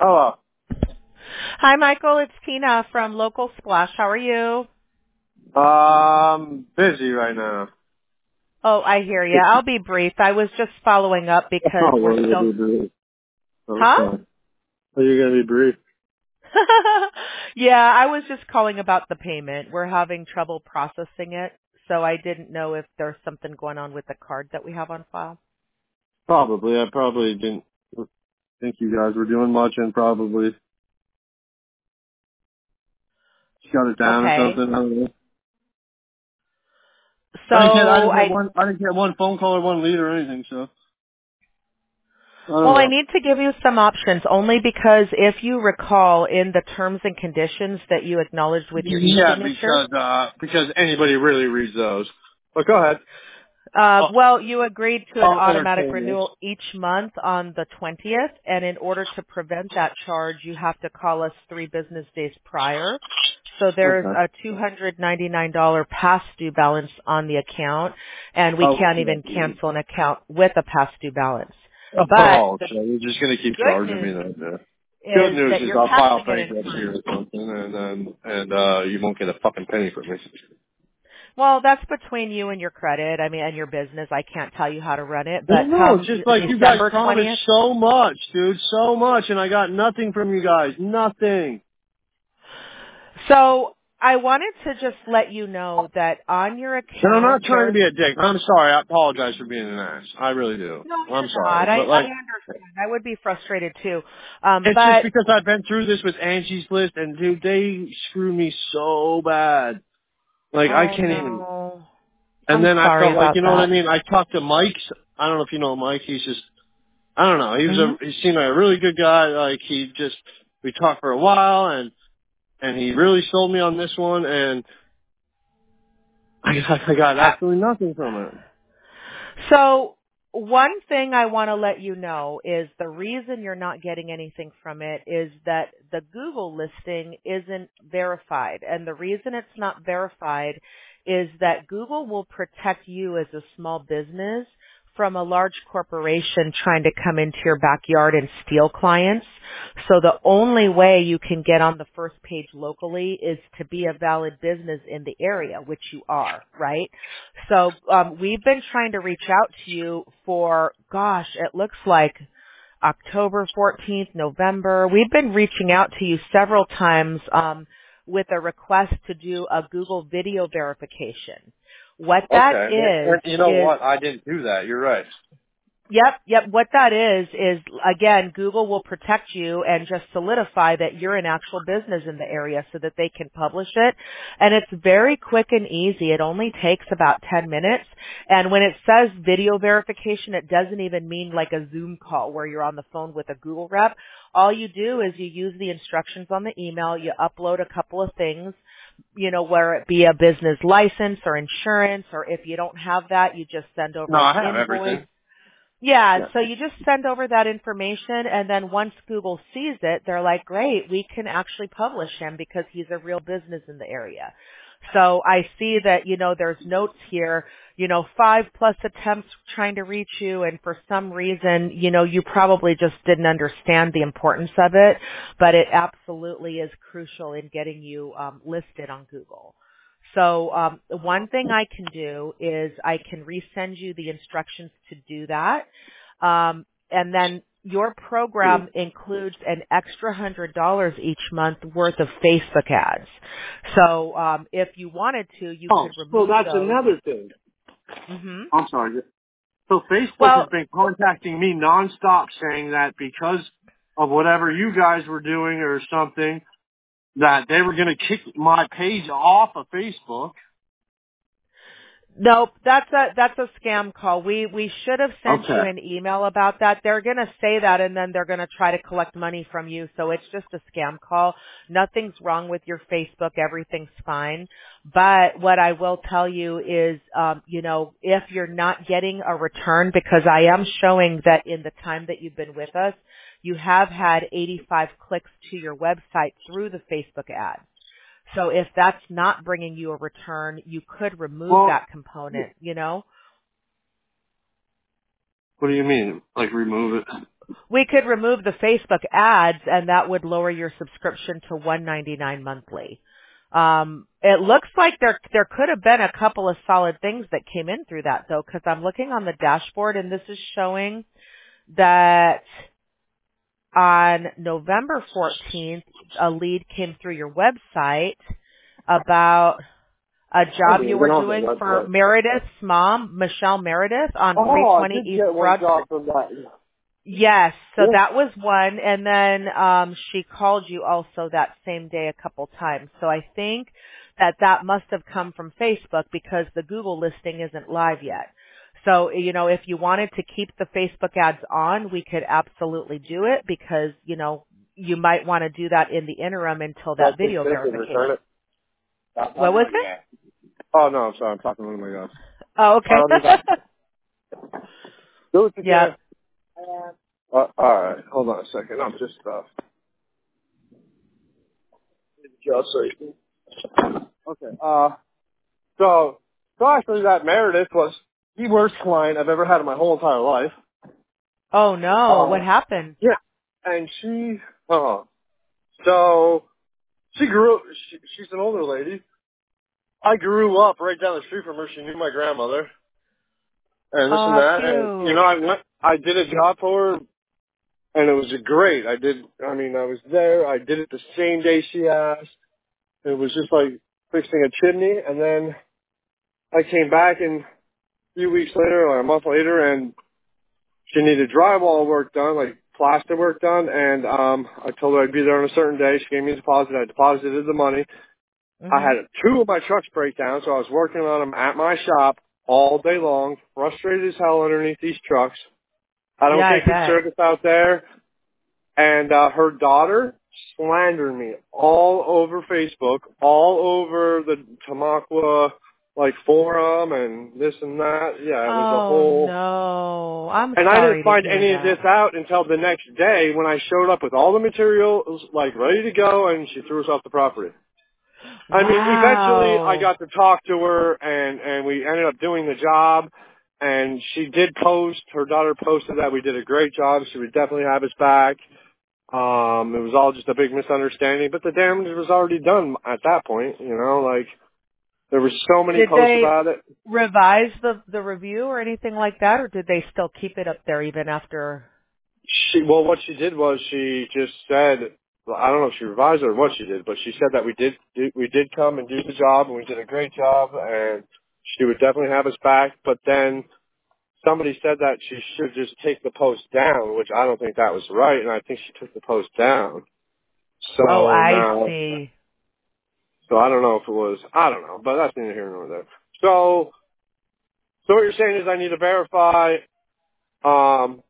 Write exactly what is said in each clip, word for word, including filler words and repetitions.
Hello. Hi, Michael. It's Tina from Local Splash. How are you? Um, busy right now. Oh, I hear you. I'll be brief. I was just following up because Oh, we're well, you're still... gonna be brief. Huh? Okay. Well, you're gonna be brief. Yeah, I was just calling about the payment. We're having trouble processing it, so I didn't know if there's something going on with the card that we have on file. Probably. I probably didn't think you guys were doing much, and probably shut it down or Okay. something. I don't know. I didn't get. I So didn't get I one. I didn't get one phone call or one lead or anything. So I don't Well, I know. need to give you some options only because if you recall in the terms and conditions that you acknowledged with your Yeah, e-signature, because uh, because anybody really reads those. But go ahead. uh, I'll, well, you agreed to an I'll automatic entertain this. renewal each month on the twentieth, and in order to prevent that charge, you have to call us three business days prior. So there's Okay. a two hundred ninety-nine dollars past due balance on the account, and we Oh, can't yeah. even cancel an account with a past due balance. But Oh, the so you're just gonna keep good charging me news then? Yeah. Good is news that is you're I'll file passing it in bankruptcy time. or something, and then and uh you won't get a fucking penny from me. Well, that's between you and your credit. I mean, and your business. I can't tell you how to run it, Well, but no, it's come just like you guys December promised twentieth. so much, dude, so much, and I got nothing from you guys, nothing. So I wanted to just let you know that on your And I'm not account, trying to there's be a dick. I'm sorry. I apologize for being an ass. I really do. no, I'm you're sorry, not. I, but I like, understand. I would be frustrated too. Um, it's just but because I've been through this with Angie's List, and dude, they screw me so bad. Like I oh can't even. no, And I'm then I sorry felt like, about you know what I that. mean? I talked to Mike. I don't know if you know Mike. He's just, I don't know. He was hmm a, he seemed like a really good guy. Like he just, we talked for a while and, and he really sold me on this one and I got, I got absolutely nothing from it. So one thing I want to let you know is the reason you're not getting anything from it is that the Google listing isn't verified. And the reason it's not verified is that Google will protect you as a small business from a large corporation trying to come into your backyard and steal clients. So the only way you can get on the first page locally is to be a valid business in the area, which you are, right? So um, we've been trying to reach out to you for, gosh, it looks like October fourteenth, November. We've been reaching out to you several times um, with a request to do a Google video verification. What that Okay. is, And you know is what? I didn't do that. You're right. Yep, yep. What that is, is again, Google will protect you and just solidify that you're an actual business in the area so that they can publish it. And it's very quick and easy. It only takes about ten minutes. And when it says video verification, it doesn't even mean like a Zoom call where you're on the phone with a Google rep. All you do is you use the instructions on the email, you upload a couple of things, you know, where it be a business license or insurance, or if you don't have that, you just send No, over an I have invoice. everything. Yeah, Yeah. so you just send over that information and then once Google sees it, they're like, great, we can actually publish him because he's a real business in the area. So I see that, you know, there's notes here, you know, five plus attempts trying to reach you and for some reason, you know, you probably just didn't understand the importance of it, but it absolutely is crucial in getting you um, listed on Google. So um, one thing I can do is I can resend you the instructions to do that. Um, and then your program includes an extra one hundred dollars each month worth of Facebook ads. So um, if you wanted to, you Oh, could so remove that's those. another thing. hmm I'm sorry. So Facebook has Well, been contacting me nonstop saying that because of whatever you guys were doing or something, that they were going to kick my page off of Facebook. nope, that's a that's a scam call. We we should have sent you Okay. an email about that. They're going to say that and then they're going to try to collect money from you. So it's just a scam call. Nothing's wrong with your Facebook. Everything's fine. But what I will tell you is um you know, if you're not getting a return because I am showing that in the time that you've been with us, you have had eighty-five clicks to your website through the Facebook ads. So if that's not bringing you a return, you could remove Well, that component, you know? what do you mean? Like remove it? we could remove the Facebook ads, and that would lower your subscription to one ninety-nine monthly. Um, it looks like there there could have been a couple of solid things that came in through that, though, because I'm looking on the dashboard, and this is showing that on November fourteenth, a lead came through your website about a job you were doing for Meredith's mom, Michelle Meredith, on oh, three twenty I did East get one Broad job Street. from that. Yes, so Yeah. that was one, and then um she called you also that same day a couple times. So I think that that must have come from Facebook because the Google listing isn't live yet. So, you know, if you wanted to keep the Facebook ads on, we could absolutely do it because, you know, you might want to do that in the interim until that video verification. What was it? Oh, no, I'm sorry. I'm talking to my God. Oh, okay. Do it Yeah. again. Uh, all right. Hold on a second. I'm just, uh, just so you can- okay. Uh, so, so actually that Meredith was the worst client I've ever had in my whole entire life. Oh no, Uh, what happened? yeah. And she, uh, so she grew, she, she's an older lady. I grew up right down the street from her. She knew my grandmother. And this Oh, and how that. And, you cute. know, I went, I did a job for her. And it was great. I did, I mean, I was there. I did it the same day she asked. It was just like fixing a chimney. And then I came back and a few weeks later or a month later and she needed drywall work done, like plaster work done. And um, I told her I'd be there on a certain day. She gave me a deposit. I deposited the money. I had Mhm. two of my trucks break down, so I was working on them at my shop all day long, frustrated as hell underneath these trucks. I don't Yeah, I get good bet. service out there. And uh, her daughter slandered me all over Facebook, all over the Tamaqua like forum and this and that. Yeah, it was a Oh whole. no. I'm And I didn't sorry to find hear any of this that. out until the next day when I showed up with all the materials like ready to go, and she threw us off the property. I mean, eventually I Wow. got to talk to her, and and we ended up doing the job. And she did post. Her daughter posted that we did a great job. She would definitely have us back. Um, it was all just a big misunderstanding, but the damage was already done at that point, you know, like, there were so many Did posts they about it. revise the the review or anything like that, or did they still keep it up there even after? She, well, what she did was she just said, well, I don't know if she revised it or what she did, but she said that we did, we did come and do the job, and we did a great job, and she would definitely have us back, but then somebody said that she should just take the post down, which I don't think that was right, and I think she took the post down. Oh, So I now, see. so I don't know if it was, I don't know, but that's neither here nor there. So, so what you're saying is I need to verify, um,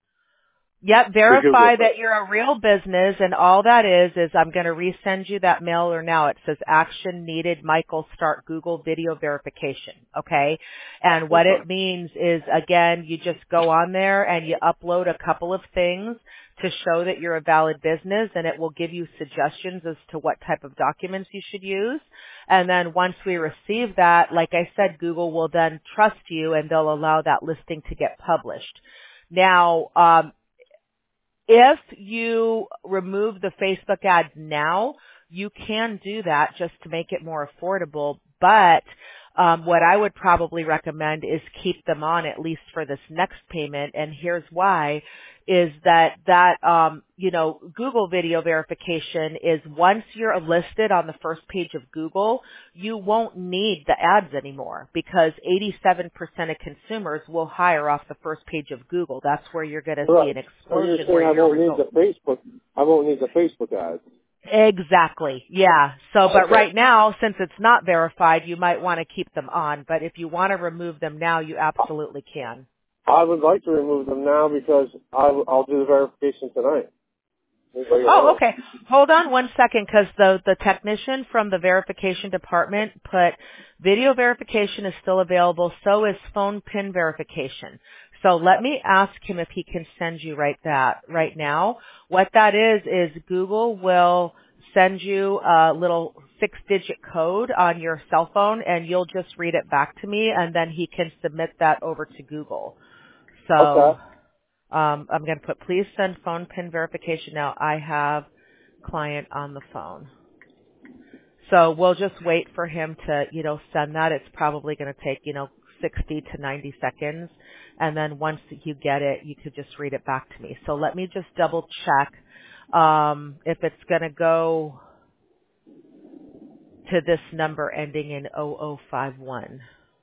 Yep, the Google verify thing. that you're a real business, and all that is is I'm going to resend you that mailer now. It says action needed, Michael, start Google video verification, okay? And what Okay. it means is, again, you just go on there and you upload a couple of things to show that you're a valid business, and it will give you suggestions as to what type of documents you should use. And then once we receive that, like I said, Google will then trust you, and they'll allow that listing to get published. Now, um, if you remove the Facebook ads now, you can do that just to make it more affordable. But um, what I would probably recommend is keep them on at least for this next payment. And here's why: is that that um, you know Google video verification is once you're listed on the first page of Google, you won't need the ads anymore because eighty-seven percent of consumers will hire off the first page of Google. That's where you're going to see Right. an So you're explosion saying where I your won't need results. the Facebook, I won't need the Facebook ads. Exactly. Yeah. So, but Okay. right now, since it's not verified, you might want to keep them on. But if you want to remove them now, you absolutely can. I would like to remove them now because I, I'll do the verification tonight. Anybody Oh, want okay. Hold on one second, because the the technician from the verification department put video verification is still available. So is phone PIN verification. So let me ask him if he can send you right that right now. What that is is Google will send you a little six-digit code on your cell phone, and you'll just read it back to me, and then he can submit that over to Google. Okay. So. Um, I'm going to put, please send phone PIN verification now. I have client on the phone. So we'll just wait for him to, you know, send that. It's probably going to take, you know, sixty to ninety seconds. And then once you get it, you could just read it back to me. So let me just double check um, if it's going to go to this number ending in zero zero five one.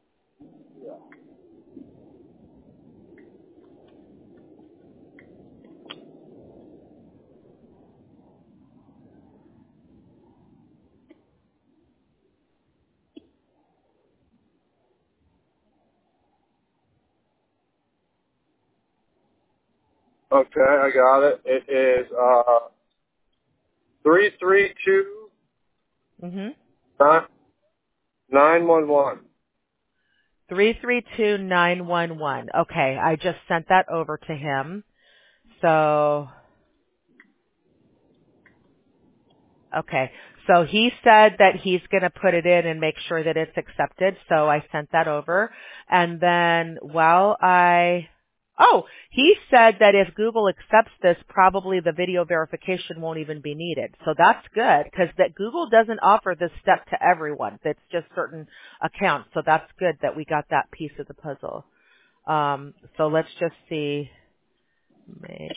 Okay, I got it. It is uh three three two Mm-hmm. nine one one. three three two nine one one. Okay, I just sent that over to him. So, okay. So he said that he's going to put it in and make sure that it's accepted. So I sent that over. And then while I, oh, he said that if Google accepts this, probably the video verification won't even be needed. So that's good because that Google doesn't offer this step to everyone. That's just certain accounts. So that's good that we got that piece of the puzzle. Um, so let's just see. Make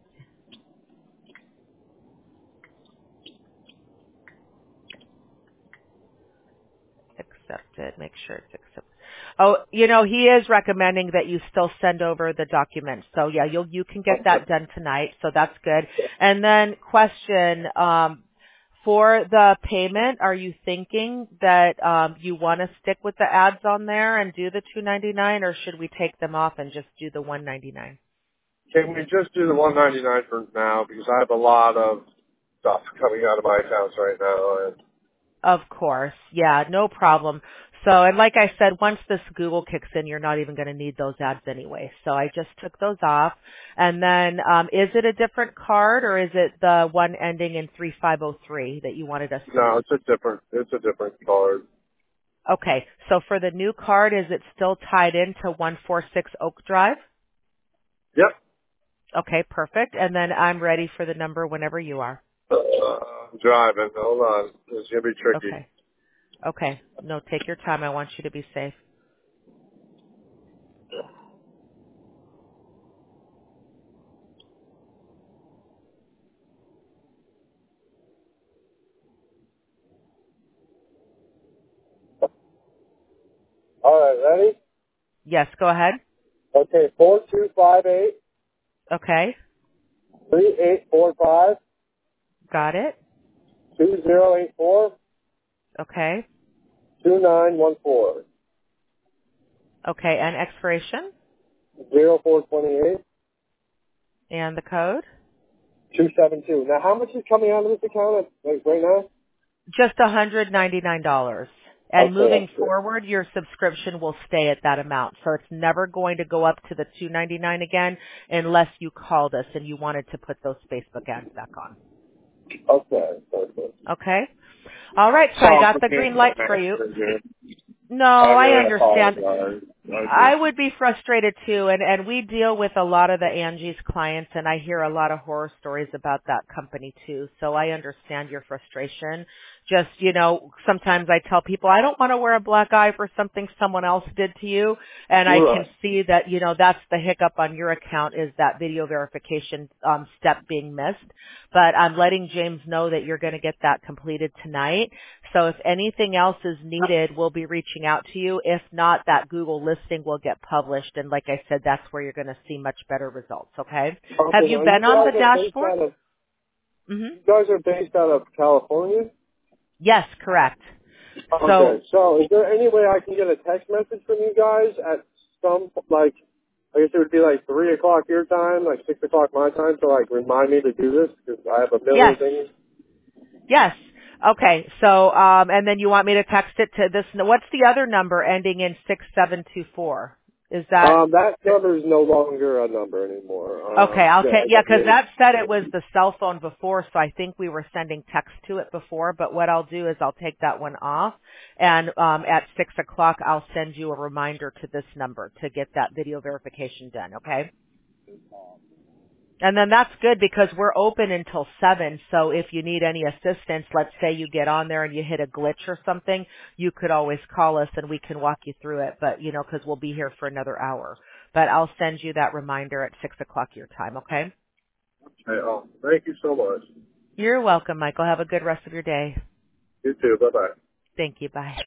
accepted. Make sure it's accepted. Oh, you know, he is recommending that you still send over the documents. So yeah, you'll, you can get that done tonight. So that's good. And then question, um, for the payment, are you thinking that, um, you want to stick with the ads on there and do the two ninety-nine, or should we take them off and just do the one ninety-nine? Can we just do the one ninety-nine for now because I have a lot of stuff coming out of my accounts right now. And Of course. Yeah, no problem. So, and like I said, once this Google kicks in, you're not even going to need those ads anyway. So I just took those off. And then, um, is it a different card or is it the one ending in three five zero three that you wanted us to no, use? it's a different, it's a different card. Okay. So for the new card, is it still tied into one forty-six Oak Drive? Yep. Okay, perfect. And then I'm ready for the number whenever you are. Uh, I'm driving. Hold on. This is gonna be tricky. Okay. Okay. No, take your time. I want you to be safe. All right, ready? Yes, go ahead. Okay, four two five eight Okay. three eight four five Got it. two zero eight four Okay. two nine one four Okay, and expiration zero four twenty eight and the code? two seven two. Now, how much is coming out of this account like right now? Just one hundred ninety-nine dollars. And Okay, moving that's good. forward, your subscription will stay at that amount. So it's never going to go up to the two ninety-nine again unless you called us and you wanted to put those Facebook ads back on. Okay, perfect. Okay? All right, so I Sorry got for the being green so light for you. nasty, dude. No, I I really understand. apologize. I I just, would be frustrated too, and, and we deal with a lot of the Angie's clients, and I hear a lot of horror stories about that company too, so I understand your frustration. Just, you know, sometimes I tell people I don't want to wear a black eye for something someone else did to you, and I can right. see that, you know, that's the hiccup on your account is that video verification um, step being missed. But I'm letting James know that you're going to get that completed tonight. So if anything else is needed, we'll be reaching out to you. If not, that Google listing will get published. And like I said, that's where you're going to see much better results, okay? Have Okay, you now you been on the guys are based dashboard? out of, Mm-hmm. you guys are based out of California? Yes, correct. So Okay, so is there any way I can get a text message from you guys at some, like, I guess it would be like three o'clock your time, like six o'clock my time, to like remind me to do this because I have a million yes, things. yes. Okay, so, um, and then you want me to text it to this, what's the other number ending in six seven two four? Is that Um, that number is no longer a number anymore. okay? Um, I'll yeah, take I yeah, got because you. that said it was the cell phone before, so I think we were sending text to it before. But what I'll do is I'll take that one off, and um, at six o'clock I'll send you a reminder to this number to get that video verification done. Okay? And then that's good because we're open until seven. So if you need any assistance, let's say you get on there and you hit a glitch or something, you could always call us and we can walk you through it. But, you know, because we'll be here for another hour. But I'll send you that reminder at six o'clock your time, okay? Okay, oh, thank you so much. You're welcome, Michael. Have a good rest of your day. You too. Bye-bye. Thank you. Bye.